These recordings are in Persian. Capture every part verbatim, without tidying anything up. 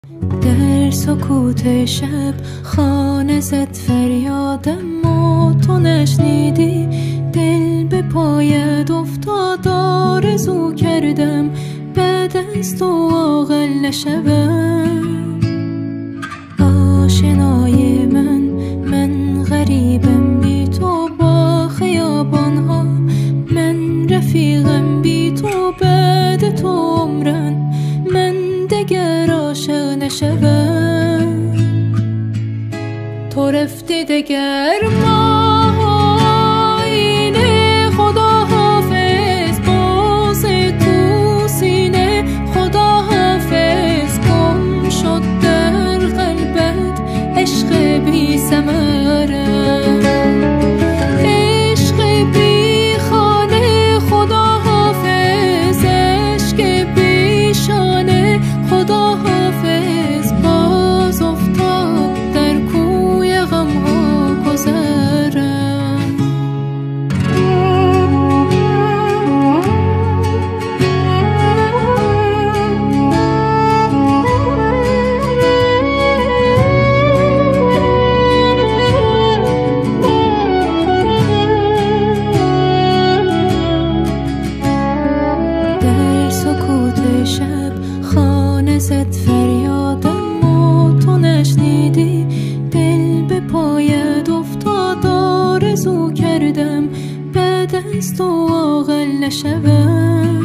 در سکوت شب خانه زد فریادم ما تو نشنیدی، دل به پایت افتاد آرزو کردم بعد از تو عاقل نشوم. آشنای من من غریبم بی تو با خیابانها، من رفیقم بی تو بعد تو عمرن من دگر عاشق نشوم. تو رفتی دگر ما اینه خدا حافظ، باز تو سینه خدا حافظ، گم شد در قلبت عشق بی ثمره، عشق بی خانه خدا حافظ، عشق بی شانه خدا حافظ، باز افتاد در کوی غم ها گذرم. در سکوت شب خانه زد فریادم ما تو نشنیدی، دل به پایت افتاد آرزو کردم بعد از تو عاقل نشوم.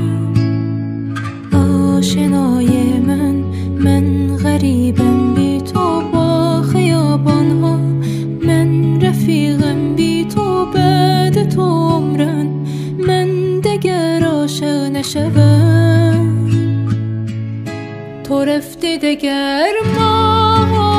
آشنای من من غریبم بی تو با خیابانها، من رفیقم بی تو بعد تو عمرن من دگر عاشق نشوم. تو رفتی دگر ما